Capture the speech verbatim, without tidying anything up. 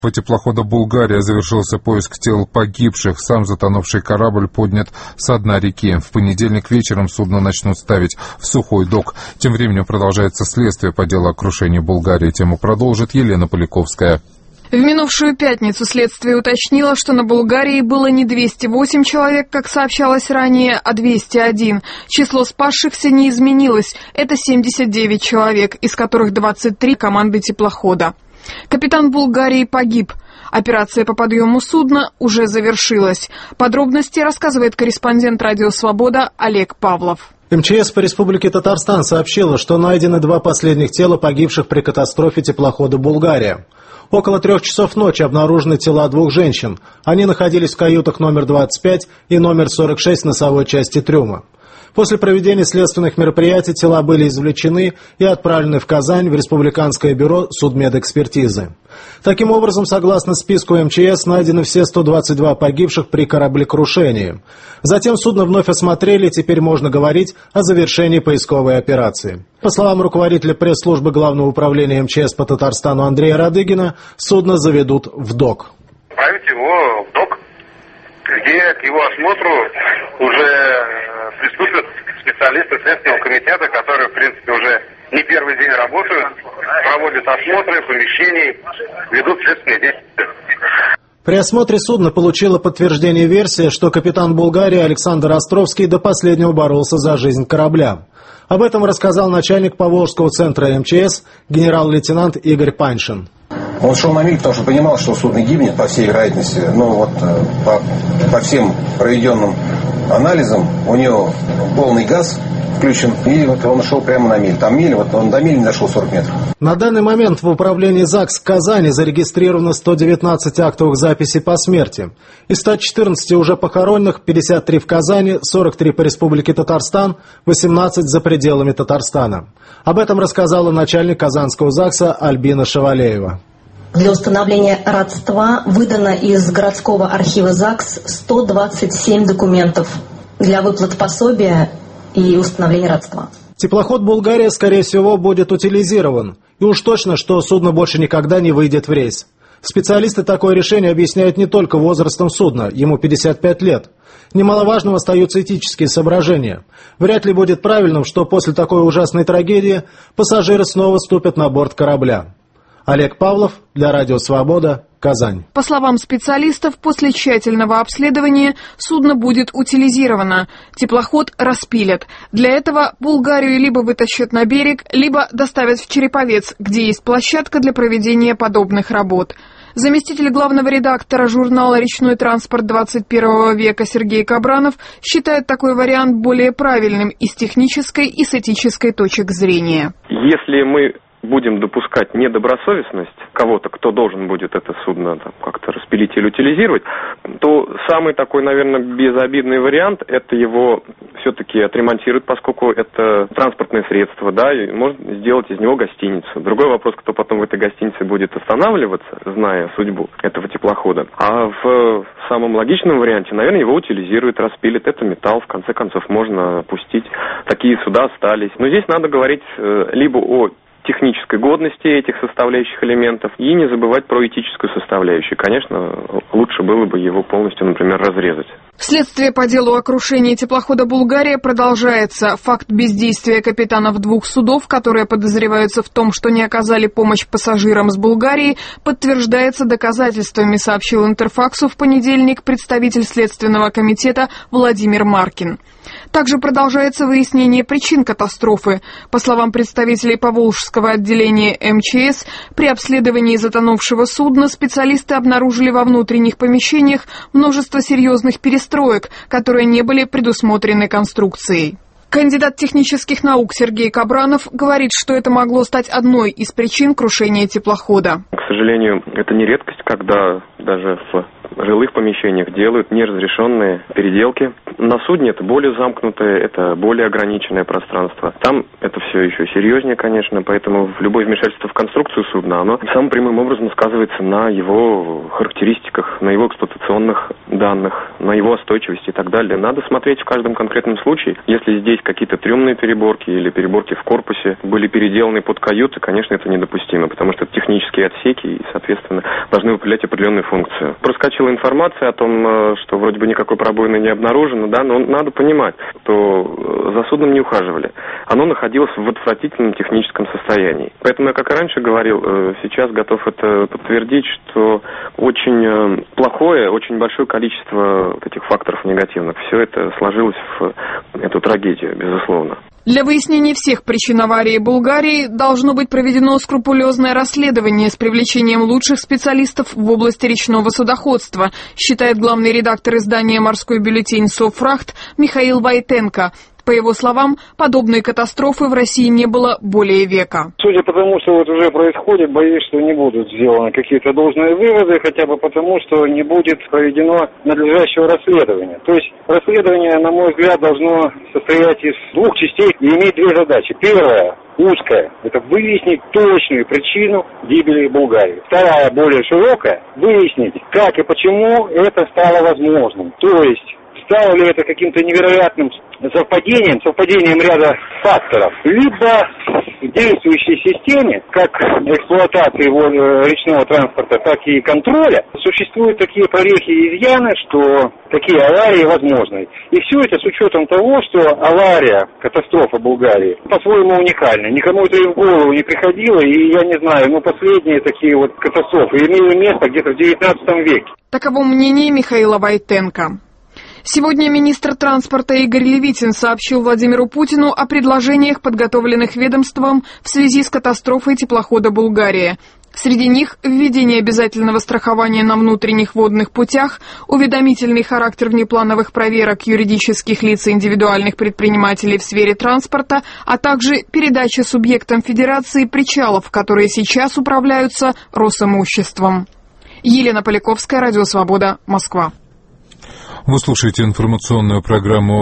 По теплоходу «Булгария» завершился поиск тел погибших. Сам затонувший корабль поднят со дна реки. В понедельник вечером судно начнут ставить в сухой док. Тем временем продолжается следствие по делу о крушении «Булгарии». Тему продолжит Елена Поляковская. В минувшую пятницу следствие уточнило, что на «Булгарии» было не двести восемь человек, как сообщалось ранее, а двести один. Число спасшихся не изменилось. Это семьдесят девять человек, из которых двадцать три команды теплохода. Капитан «Булгарии» погиб. Операция по подъему судна уже завершилась. Подробности рассказывает корреспондент «Радио Свобода» Олег Павлов. МЧС по Республике Татарстан сообщила, что найдены два последних тела погибших при катастрофе теплохода «Булгария». Около трех часов ночи обнаружены тела двух женщин. Они находились в каютах номер двадцать пять и номер сорок шесть носовой части трюма. После проведения следственных мероприятий тела были извлечены и отправлены в Казань в Республиканское бюро судмедэкспертизы. Таким образом, согласно списку МЧС, найдены все сто двадцать два погибших при кораблекрушении. Затем судно вновь осмотрели, и теперь можно говорить о завершении поисковой операции. По словам руководителя пресс-службы Главного управления МЧС по Татарстану Андрея Радыгина, судно заведут в док. Отправить его в док, где к его осмотру уже приступят специалисты Следственного комитета, которые, в принципе, уже не первый день работают, проводят осмотры помещений, ведут следственные действия. При осмотре судна получила подтверждение версия, что капитан «Булгарии» Александр Островский до последнего боролся за жизнь корабля. Об этом рассказал начальник Поволжского центра МЧС генерал-лейтенант Игорь Паншин. Он шел на миль, потому что понимал, что судно гибнет, по всей вероятности. Но вот по, по всем проведенным анализам у него полный газ включен, и вот он шел прямо на миль. Там миль, вот он до мили не дошел сорок метров. На данный момент в управлении ЗАГС Казани зарегистрировано сто девятнадцать актовых записей по смерти. Из ста четырнадцати уже похороненных пятьдесят три в Казани, сорок три по Республике Татарстан, восемнадцать за пределами Татарстана. Об этом рассказала начальник Казанского ЗАГСа Альбина Шавалеева. Для установления родства выдано из городского архива ЗАГС сто двадцать семь документов для выплат пособия и установления родства. Теплоход «Булгария», скорее всего, будет утилизирован. И уж точно, что судно больше никогда не выйдет в рейс. Специалисты такое решение объясняют не только возрастом судна, ему пятьдесят пять лет. Немаловажным остаются этические соображения. Вряд ли будет правильным, что после такой ужасной трагедии пассажиры снова ступят на борт корабля. Олег Павлов для Радио Свобода, Казань. По словам специалистов, после тщательного обследования судно будет утилизировано. Теплоход распилят. Для этого «Булгарию» либо вытащат на берег, либо доставят в Череповец, где есть площадка для проведения подобных работ. Заместитель главного редактора журнала «Речной транспорт двадцать первого века» Сергей Кабранов считает такой вариант более правильным и с технической, и с этической точек зрения. Если мы будем допускать недобросовестность кого-то, кто должен будет это судно там, как-то распилить или утилизировать, то самый такой, наверное, безобидный вариант — это его все-таки отремонтировать, поскольку это транспортное средство, да, и можно сделать из него гостиницу. Другой вопрос, кто потом в этой гостинице будет останавливаться, зная судьбу этого теплохода. А в самом логичном варианте, наверное, его утилизируют, распилят. Это металл, в конце концов, можно пустить. Такие суда остались. Но здесь надо говорить либо о технической годности этих составляющих элементов и не забывать про этическую составляющую. Конечно, лучше было бы его полностью, например, разрезать. Следствие по делу о крушении теплохода «Булгария» продолжается. Факт бездействия капитанов двух судов, которые подозреваются в том, что не оказали помощь пассажирам с Булгарии, подтверждается доказательствами, сообщил Интерфаксу в понедельник представитель Следственного комитета Владимир Маркин. Также продолжается выяснение причин катастрофы. По словам представителей Поволжского отделения МЧС, при обследовании затонувшего судна специалисты обнаружили во внутренних помещениях множество серьезных перестроек, которые не были предусмотрены конструкцией. Кандидат технических наук Сергей Кабранов говорит, что это могло стать одной из причин крушения теплохода. К сожалению, это не редкость, когда даже в жилых помещениях делают неразрешенные переделки. На судне это более замкнутое, это более ограниченное пространство. Там это все еще серьезнее, конечно, поэтому любое вмешательство в конструкцию судна, оно самым прямым образом сказывается на его характеристиках, на его эксплуатационных данных, на его устойчивости и так далее. Надо смотреть в каждом конкретном случае. Если здесь какие-то трюмные переборки или переборки в корпусе были переделаны под каюты, конечно, это недопустимо, потому что это технические отсеки и, соответственно, должны выполнять определенную функцию. Проскочила информация о том, что вроде бы никакой пробоины не обнаружено, да, но надо понимать, что за судном не ухаживали. Оно находилось в отвратительном техническом состоянии. Поэтому я, как и раньше говорил, сейчас готов это подтвердить, что очень плохое, очень большое количество этих факторов негативных, все это сложилось в эту трагедию, безусловно. Для выяснения всех причин аварии Булгарии должно быть проведено скрупулезное расследование с привлечением лучших специалистов в области речного судоходства, считает главный редактор издания «Морской бюллетень» «Софрахт» Михаил Войтенко. По его словам, подобной катастрофы в России не было более века. Судя по тому, что вот уже происходит, боюсь, что не будут сделаны какие-то должные выводы, хотя бы потому, что не будет проведено надлежащего расследования. То есть расследование, на мой взгляд, должно состоять из двух частей и иметь две задачи. Первая, узкая, это выяснить точную причину гибели Булгарии. Вторая, более широкая, выяснить, как и почему это стало возможным. То есть стало ли это каким-то невероятным совпадением, совпадением ряда факторов, либо в действующей системе, как эксплуатации речного транспорта, так и контроля, существуют такие прорехи и изъяны, что такие аварии возможны. И все это с учетом того, что авария, катастрофа Булгарии, по-своему уникальна. Никому это и в голову не приходило, и я не знаю, но последние такие вот катастрофы имели место где-то в девятнадцатом веке. Таково мнение Михаила Войтенко. Сегодня министр транспорта Игорь Левитин сообщил Владимиру Путину о предложениях, подготовленных ведомством в связи с катастрофой теплохода «Булгария». Среди них введение обязательного страхования на внутренних водных путях, уведомительный характер внеплановых проверок юридических лиц и индивидуальных предпринимателей в сфере транспорта, а также передача субъектам федерации причалов, которые сейчас управляются Росимуществом. Елена Поляковская, Радио Свобода, Москва. Вы слушаете информационную программу